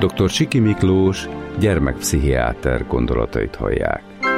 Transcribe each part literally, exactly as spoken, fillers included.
doktor Csiki Miklós gyermekpszichiáter gondolatait hallják.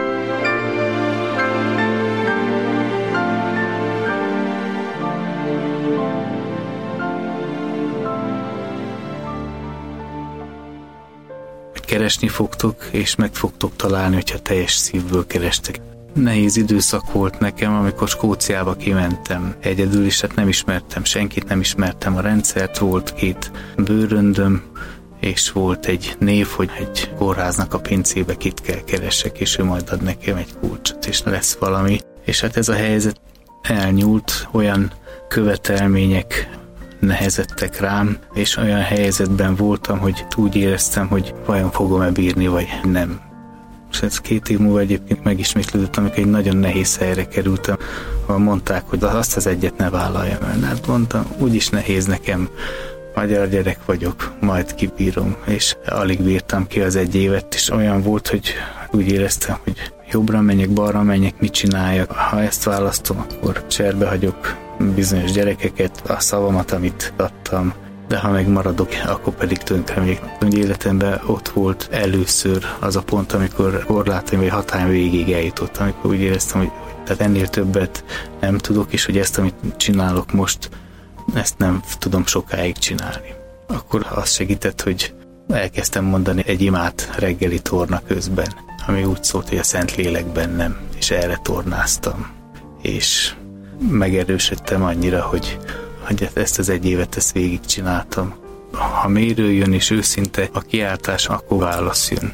Keresni fogtok, és meg fogtok találni, hogyha teljes szívből kerestek. Nehéz időszak volt nekem, amikor Skóciába kimentem. Egyedül is, hát nem ismertem senkit, nem ismertem a rendszert, volt két bőröndöm, és volt egy név, hogy egy kórháznak a pincébe kit kell keressek, és ő majd ad nekem egy kulcsot, és lesz valami. És hát ez a helyzet elnyúlt, olyan követelmények nehezettek rám, és olyan helyzetben voltam, hogy úgy éreztem, hogy vajon fogom-e bírni, vagy nem. És ez két év múlva egyébként megismétlődött, amikor egy nagyon nehéz helyre kerültem, ahol mondták, hogy azt az egyet ne vállaljam el. Hát mondtam, úgyis nehéz nekem, magyar gyerek vagyok, majd kibírom, és alig bírtam ki az egy évet, és olyan volt, hogy úgy éreztem, hogy jobbra menjek, balra menjek, mit csináljak. Ha ezt választom, akkor cserbe hagyok bizonyos gyerekeket, a szavamat, amit adtam, de ha megmaradok, akkor pedig tönkre megyek. Úgy életemben ott volt először az a pont, amikor korlátaim vagy hatályom végig eljutottam, amikor úgy éreztem, hogy tehát ennél többet nem tudok, és hogy ezt, amit csinálok most, ezt nem tudom sokáig csinálni. Akkor az segített, hogy elkezdtem mondani egy imát reggeli torna közben, ami úgy szólt, hogy a Szentlélek bennem, és erre tornáztam. És megerősödtem annyira, hogy, hogy ezt az egy évet ezt végigcsináltam. Ha mérő jön és őszinte a kiáltás, akkor válasz jön.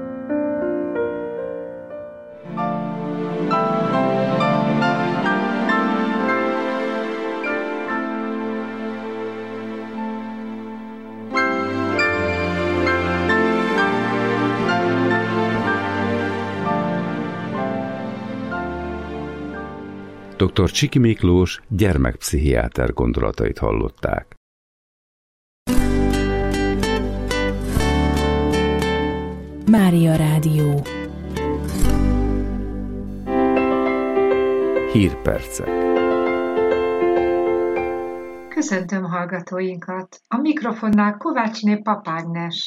doktor Csiki Miklós gyermekpszichiáter gondolatait hallották. Mária Rádió. Hírpercek. Köszöntöm hallgatóinkat! A mikrofonnál Kovácsné Pap Ágnes.